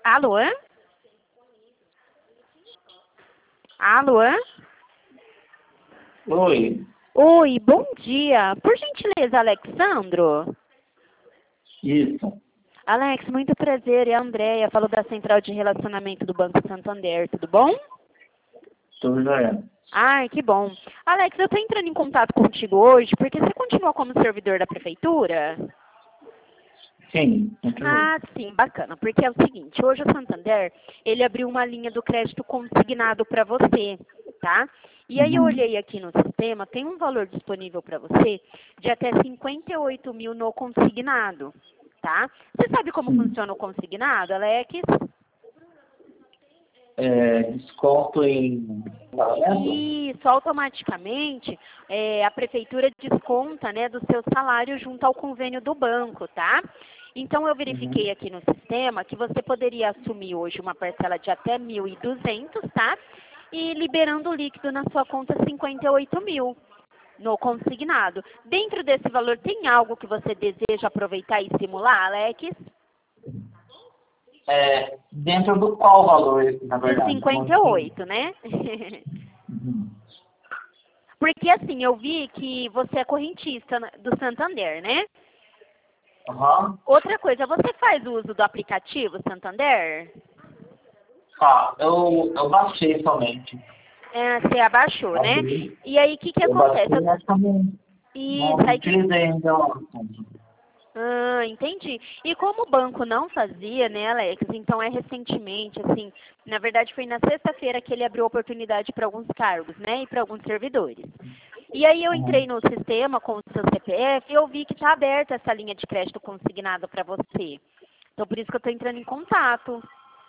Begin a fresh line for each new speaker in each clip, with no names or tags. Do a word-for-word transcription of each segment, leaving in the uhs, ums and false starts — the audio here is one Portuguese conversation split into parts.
Alô? Alô?
Oi.
Oi, bom dia. Por gentileza, Alexandro?
Isso.
Alex, muito prazer. É a Andréia, falo da Central de Relacionamento do Banco Santander. Tudo bom?
Tudo jóia.
Ai, que bom. Alex, eu estou entrando em contato contigo hoje porque você continua como servidor da prefeitura?
Sim, muito bom.
Ah, sim, bacana. Porque é o seguinte, hoje o Santander, ele abriu uma linha do crédito consignado para você, tá? E aí eu
Uhum.
olhei aqui no sistema, tem um valor disponível para você de até cinquenta e oito mil no consignado, tá? Você sabe como
Sim.
funciona o consignado, Alex?
É, desconto em pagamento?
Isso, automaticamente é, a prefeitura desconta, né, do seu salário junto ao convênio do banco, tá? Então eu verifiquei
Uhum.
aqui no sistema que você poderia assumir hoje uma parcela de até mil e duzentos, tá? E liberando líquido na sua conta cinquenta e oito mil no consignado. Dentro desse valor tem algo que você deseja aproveitar e simular, Alex?
É, dentro do qual valor, na
Do
verdade? Não
cinquenta e
entendi.
oito, né?
Uhum.
Porque assim, eu vi que você é correntista na- do Santander, né?
Aham.
Outra coisa, você faz uso do aplicativo Santander?
Tá, eu, eu baixei somente.
É, você abaixou, né?
Abri.
E aí, o que que
Eu
acontece?
baixei,
Eu-
mas também não
Isso, aí que...
utilizei ainda o assunto.
Ah, entendi. E como o banco não fazia, né, Alex? Então é recentemente, assim, na verdade foi na sexta-feira que ele abriu oportunidade para alguns cargos, né, e para alguns servidores. E aí eu entrei
Uhum.
no sistema com o seu C P F e eu vi que está aberta essa linha de crédito consignado para você. Então por isso que eu estou entrando em contato.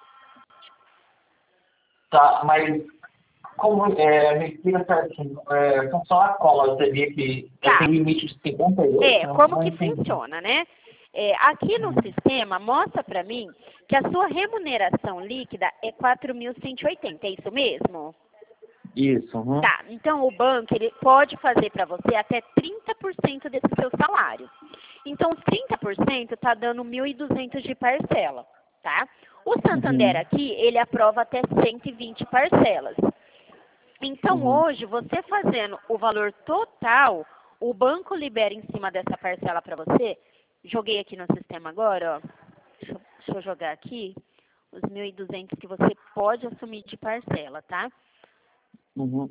Tá, mas como, é, me explica certinho, é, funciona como? Eu sabia que eu
Tá.
tenho limite de cinquenta e oito,
É,
não,
como
não
que
entendi.
funciona, né? É, aqui no
Uhum.
sistema mostra para mim que a sua remuneração líquida é quatro mil cento e oitenta, é isso mesmo?
Isso, uhum.
Tá, então o banco ele pode fazer para você até trinta por cento desse seu salário. Então os trinta por cento está dando mil e duzentos de parcela, tá? O Santander
Uhum.
aqui, ele aprova até cento e vinte parcelas. Então,
Uhum.
hoje, você fazendo o valor total, o banco libera em cima dessa parcela para você. Joguei aqui no sistema agora, ó. Deixa, eu- deixa eu jogar aqui os mil e duzentos que você pode assumir de parcela, tá?
Uhum.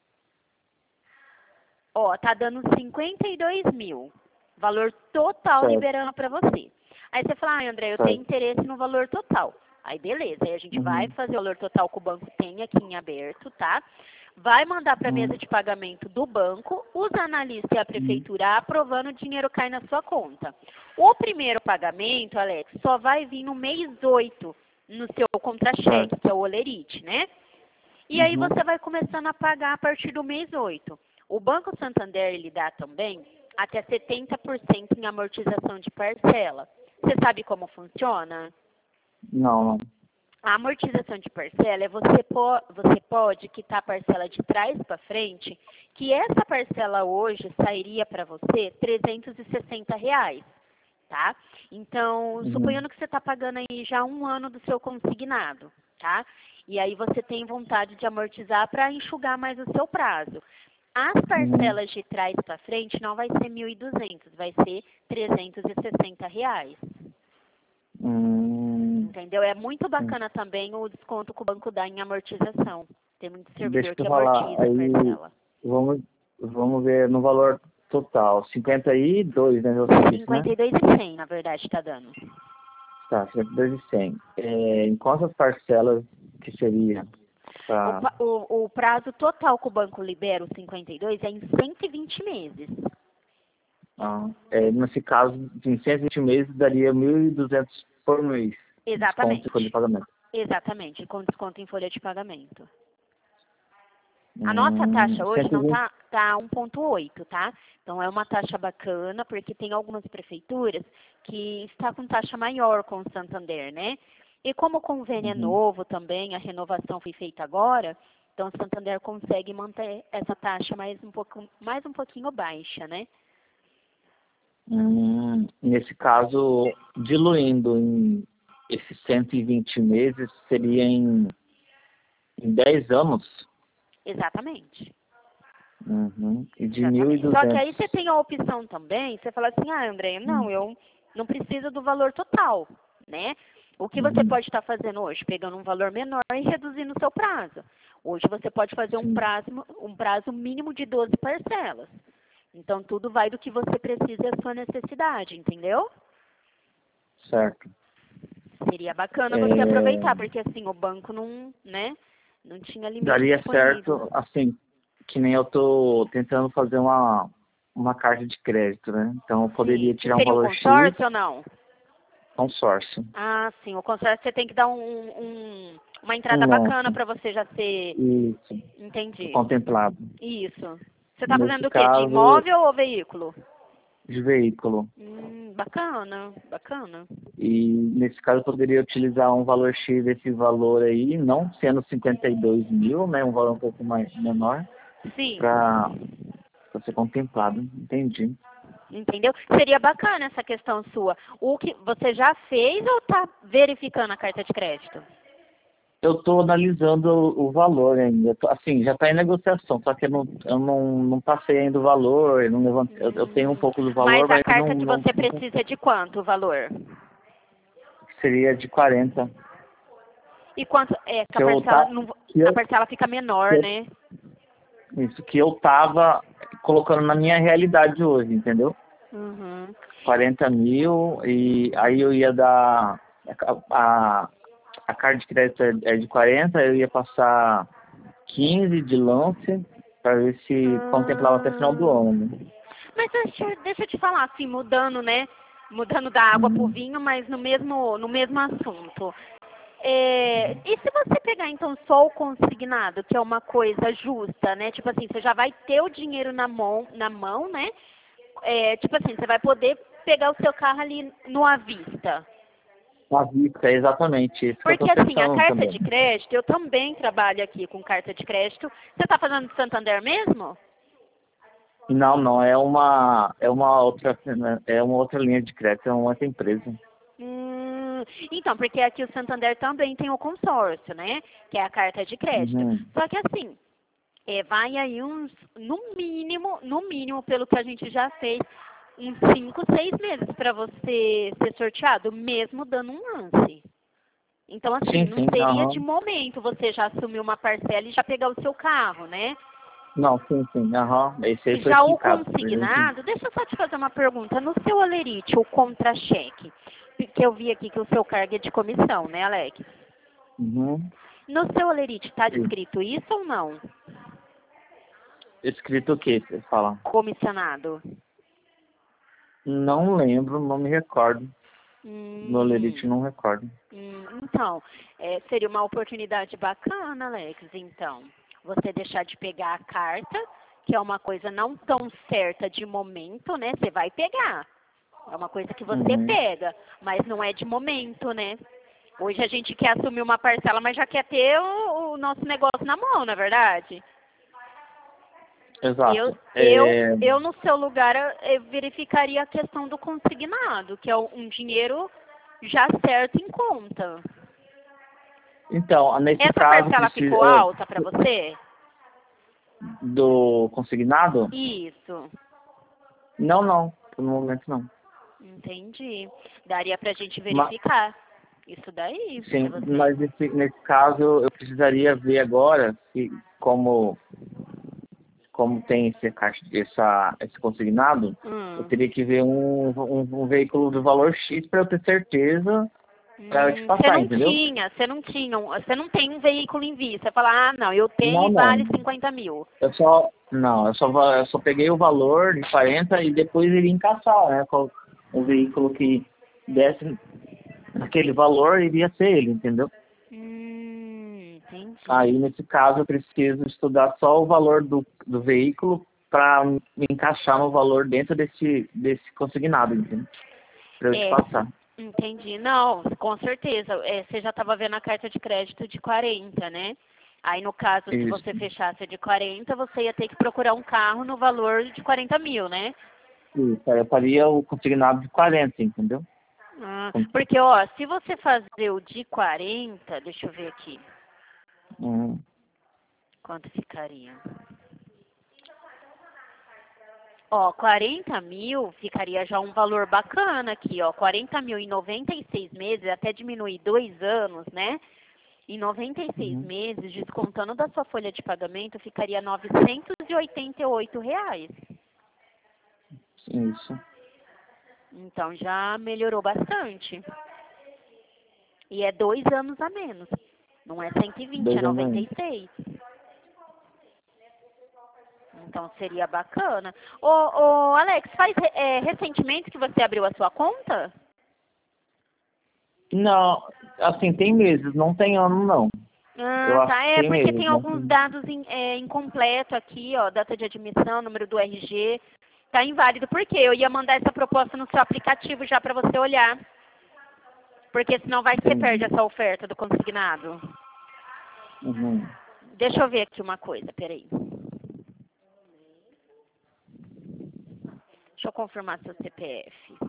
Ó, tá dando cinquenta e dois mil. Valor total
Certo,
liberando para você. Aí você fala, ah, André, eu tenho
certo.
interesse no valor total. Aí beleza, aí a gente vai
Uhum.
fazer o valor total que o banco tem aqui em aberto, tá? Vai mandar para a mesa
Uhum.
de pagamento do banco, os analistas e a
Uhum.
prefeitura aprovando, o dinheiro cai na sua conta. O primeiro pagamento, Alex, só vai vir no mês oito, no seu contra-cheque,
Certo.
que é o Olerite, né? E aí
Uhum.
você vai começando a pagar a partir do mês oito. O Banco Santander, ele dá também até setenta por cento em amortização de parcela. Você sabe como funciona?
Não, não.
A amortização de parcela é você, po você pode quitar a parcela de trás para frente, que essa parcela hoje sairia para você trezentos e sessenta reais, tá? Então,
Uhum.
suponhando que você está pagando aí já um ano do seu consignado, tá? E aí você tem vontade de amortizar para enxugar mais o seu prazo. As
Uhum.
parcelas de trás para frente não vai ser mil e duzentos, vai ser trezentos e sessenta reais.
Hum,
Entendeu? É muito
sim.
bacana também o desconto que o banco dá em amortização. Tem muito
Deixa
servidor
eu
que
falar.
amortiza a
Aí
parcela.
vamos, vamos ver no valor total. cinquenta e dois, né? Você disse, né?
cinquenta e dois e cem, na verdade, está dando.
Tá, cinquenta e dois e cem. É, em quantas parcelas que seria?
O,
Tá.
pa- o, o prazo total que o banco libera, os cinquenta e dois, é em cento e vinte meses.
Ah, é, nesse caso, em cento e vinte meses, daria mil e duzentos por mês. Desconto e folha de
Exatamente.
pagamento.
Exatamente, com desconto em folha de pagamento. A nossa
Hum,
taxa hoje não
cento e vinte.
tá, tá um ponto oito, tá? Então é uma taxa bacana, porque tem algumas prefeituras que está com taxa maior com o Santander, né? E como o convênio é
Uhum.
novo também, a renovação foi feita agora, então o Santander consegue manter essa taxa mais um pouco, mais um pouquinho baixa, né?
Hum, nesse caso, diluindo em esses cento e vinte meses seria em, em dez anos?
Exatamente.
Uhum. E de
Exatamente. Só que aí
mil e duzentos.
você tem a opção também, você fala assim, ah, André, não,
Hum.
eu não preciso do valor total, né? O que você
Uhum.
pode estar fazendo hoje? Pegando um valor menor e reduzindo o seu prazo. Hoje você pode fazer um
Sim.
prazo, um prazo mínimo de doze parcelas. Então, tudo vai do que você precisa e a sua necessidade, entendeu?
Certo.
Seria bacana você aproveitar,
É,
porque assim, o banco não, né, não tinha limite
daria
disponível.
certo, assim, que nem eu tô tentando fazer uma, uma carta de crédito, né? Então eu poderia
Sim. Que
tirar um
seria um
valor X,
consórcio ou não?
consórcio.
Ah, sim. O consórcio você tem que dar um, um- uma
Um
entrada bacana
monte.
para você já ser...
Isso.
Entendi.
Contemplado.
Isso. Você está
Nesse
fazendo o quê? De
caso,
imóvel ou veículo?
de veículo.
Hum, bacana, bacana.
E nesse caso eu poderia utilizar um valor X desse valor aí, não sendo cinquenta e dois mil, né? Um valor um pouco mais menor,
Sim.
para ser contemplado. Entendi.
Entendeu? Seria bacana essa questão sua. O que você já fez ou está verificando a carta de crédito?
Eu estou analisando o, o valor ainda. Eu tô- assim, já está em negociação, só que eu não, eu não, não passei ainda o valor, eu, não levantei, eu, eu tenho um
Hum,
pouco do valor,
mas a
mas não,
carta que
não,
você
não
precisa é de quanto o valor?
seria de quarenta.
E quanto é que a
Que eu
parcela
tá,
não,
que
a
eu,
parcela fica
que
menor,
eu-
né?
isso que eu tava colocando na minha realidade hoje, entendeu?
Uhum.
quarenta mil, e aí eu ia dar a, a, a carta de crédito é é de quarenta, eu ia passar quinze de lance para ver se contemplava até final do
Ah,
ano, né?
mas deixa, eu- deixa eu te falar, assim, mudando, né? Mudando da água pro
Uhum.
vinho, mas no mesmo, no mesmo assunto. É, e se você pegar então só o consignado, que é uma coisa justa, né? Tipo assim, você já vai ter o dinheiro na mão, na mão, né? É, tipo assim, você vai poder pegar o seu carro ali no à vista.
À vista, é exatamente isso que eu
Porque
estou
assim, a
pensando
carta
também.
de crédito, eu também trabalho aqui com carta de crédito. Você está falando de Santander mesmo?
Não, não, é uma, é uma outra, é uma outra linha de crédito, é uma outra empresa.
Hum, então, porque aqui o Santander também tem o consórcio, né? Que é a carta de crédito.
Uhum.
Só que assim, é, vai aí uns, no mínimo, no mínimo, pelo que a gente já fez, uns cinco, seis meses para você ser sorteado, mesmo dando um lance. Então, assim,
Sim,
não
sim,
seria de
aham.
momento você já assumir uma parcela e já pegar o seu carro, né?
Não, sim, sim, aham. Esse aí foi
Já o
explicado. Eu entendi.
consignado, deixa eu só te fazer uma pergunta. No seu Olerite, o contra-cheque, que eu vi aqui que o seu cargo é de comissão, né, Alex?
Uhum.
No seu Olerite, está
Sim.
descrito isso ou não?
Escrito o que você fala?
Comissionado.
Não lembro, não me recordo. No Lerite
Hum,
não recordo.
hum, então, é, seria uma oportunidade bacana, Alex, então. Você deixar de pegar a carta, que é uma coisa não tão certa de momento, né? Você vai pegar. É uma coisa que você
Uhum.
pega, mas não é de momento, né? Hoje a gente quer assumir uma parcela, mas já quer ter o, o nosso negócio na mão, não é verdade? Eu,
Exato.
eu,
É,
eu no seu lugar, eu, eu verificaria a questão do consignado, que é um dinheiro já certo em conta.
então, nesse
Essa
caso,
parcela
precisa,
ficou
é,
alta para você?
do consignado?
Isso.
Não, não. No momento não.
Entendi. Daria pra gente
Mas,
verificar isso daí pra
sim,
você.
mas nesse, nesse caso eu precisaria ver agora se, como, como tem esse, caixa- essa, esse consignado, eu
Hum.
teria que ver um, um, um veículo de valor X para eu ter certeza para eu te
Hum, Você
passar,
não
entendeu?
tinha, você não tinha, um- você não tem um veículo em vista. Você fala, ah, não, eu tenho
Não,
e vale
não.
cinquenta mil.
Eu só, não, eu só, va- eu só peguei o valor de quarenta e depois iria encaixar, né? Com o veículo que desse aquele valor iria ser ele, entendeu?
Hum, entendi.
Aí, nesse caso, eu preciso estudar só o valor do, do veículo para me encaixar no valor dentro desse, desse consignado, entendeu? Para eu te
É,
passar.
entendi. Não, com certeza. É, você já estava vendo a carta de crédito de quarenta, né? Aí, no caso, se
Isso.
você fechasse a de quarenta, você ia ter que procurar um carro no valor de quarenta mil, né?
Isso. Aí eu faria o consignado de quarenta, entendeu?
Ah, porque, ó, se você fazer o de quarenta, deixa eu ver aqui.
Hum.
Quanto ficaria? Ó, quarenta mil ficaria já um valor bacana aqui, ó. quarenta mil em noventa e seis meses, até diminuir dois anos, né? Em noventa e seis
Uhum.
meses, descontando da sua folha de pagamento, ficaria novecentos e oitenta e oito reais.
Isso.
Então já melhorou bastante. E é dois anos a menos. Não é cento e vinte,
Dois
é
anos
noventa
ainda.
e seis. Então seria bacana. Ô, ô Alex, faz é, recentemente que você abriu a sua conta?
Não, assim, tem meses, não tem ano não. Eu
Ah,
acho
tá.
que
É,
tem
porque
meses,
tem
não
alguns
tem.
dados in, é, incompleto aqui, ó. Data de admissão, número do R G. Tá inválido. Por quê? Eu ia mandar essa proposta no seu aplicativo já para você olhar. Porque senão vai ser perde
Entendi.
essa oferta do consignado.
Uhum.
Deixa eu ver aqui uma coisa, peraí. Deixa eu confirmar seu C P F.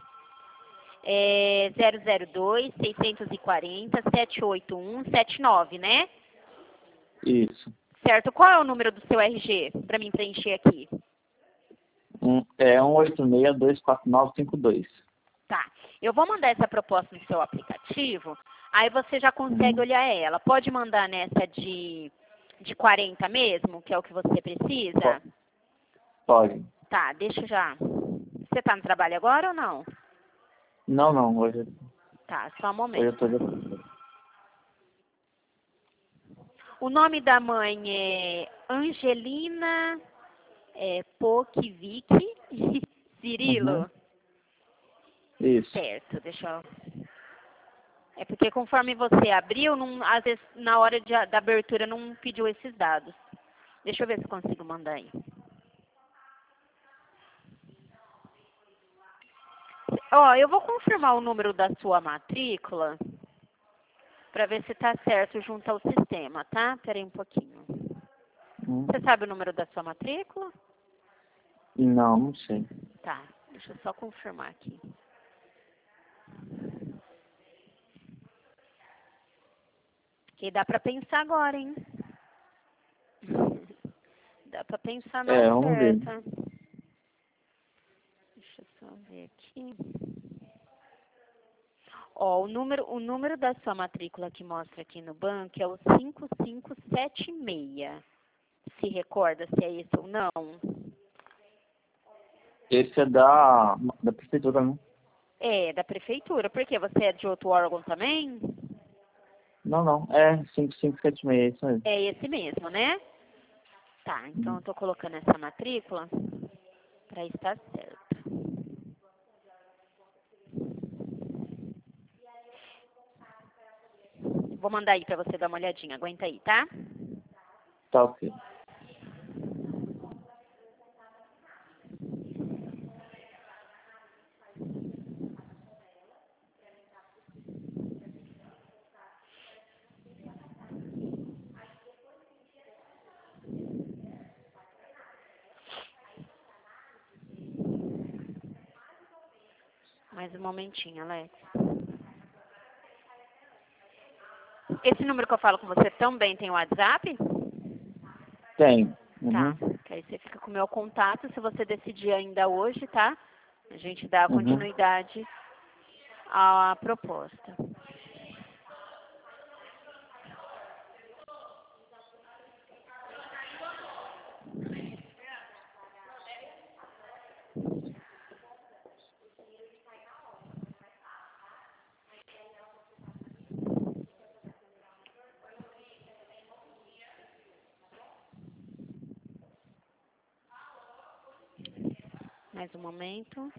É zero zero dois, seiscentos e quarenta, setecentos e oitenta e um, setenta e nove, né?
Isso.
Certo. Qual é o número do seu R G para mim preencher aqui?
Um, é um oito seis dois quatro nove cinco dois.
Tá. Eu vou mandar essa proposta no seu aplicativo, aí você já consegue
Uhum.
olhar ela. Pode mandar nessa de, de quarenta mesmo, que é o que você precisa?
Po- Pode.
Tá, deixa eu já. Você tá no trabalho agora ou não?
Não, não, hoje,
Tá, só um
hoje eu
momento.
tô de...
O nome da mãe é Angelina é, Pokivik Cirilo.
Uhum. Isso.
Certo, deixa eu... É porque conforme você abriu, não, às vezes na hora de, da abertura não pediu esses dados. Deixa eu ver se consigo mandar aí. Ó, eu vou confirmar o número da sua matrícula para ver se tá certo junto ao sistema, tá? Peraí um pouquinho.
Uhum.
Você sabe o número da sua matrícula?
Não, não sei.
Tá, deixa eu só confirmar aqui. Que dá pra pensar agora, hein? Dá pra pensar na
É, vamos ver.
oferta. Deixa eu só ver aqui. Ó, o número, o número da sua matrícula que mostra aqui no banco é o cinco cinco sete seis. Se recorda se é esse ou não?
Esse é da, da prefeitura, né?
É, da prefeitura. Por quê? Você é de outro órgão também?
Não, não. É cinco cinco sete seis, é isso mesmo.
É esse mesmo, né? Tá, então
Uhum.
eu tô colocando essa matrícula para estar certo. Vou mandar aí para você dar uma olhadinha. Aguenta aí, tá?
Tá ok.
Mais um momentinho, Alex. Esse número que eu falo com você também tem WhatsApp?
Tem.
Tá.
Uhum.
Que aí você fica com o meu contato. Se você decidir ainda hoje, tá? A gente dá
Uhum.
continuidade à proposta. Mais um momento.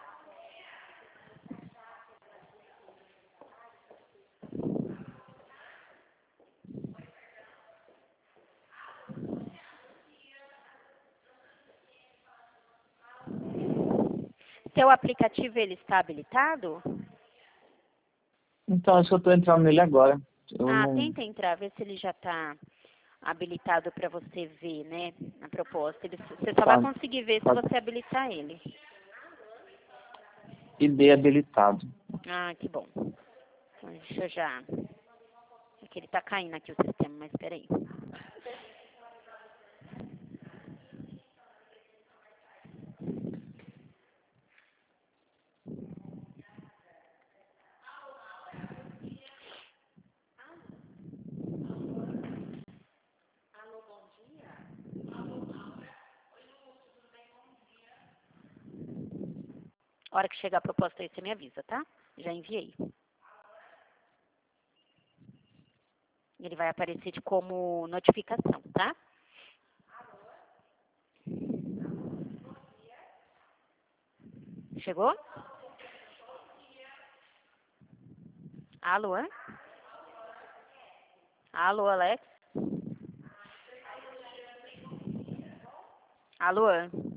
Seu aplicativo, ele está habilitado?
Então, acho que eu tô entrando nele agora. Eu
Ah,
não...
tenta entrar, ver se ele já está habilitado para você ver, né, a proposta. Ele, você só vai
Tá,
conseguir ver se
tá,
você habilitar ele.
I D habilitado.
Ah, que bom. Então, deixa eu já... É que ele tá caindo aqui o sistema, mas peraí. A hora que chegar a proposta aí, você me avisa, tá? Já enviei. Ele vai aparecer de como notificação, tá? Chegou? Alô? Alô, Alex? Alô?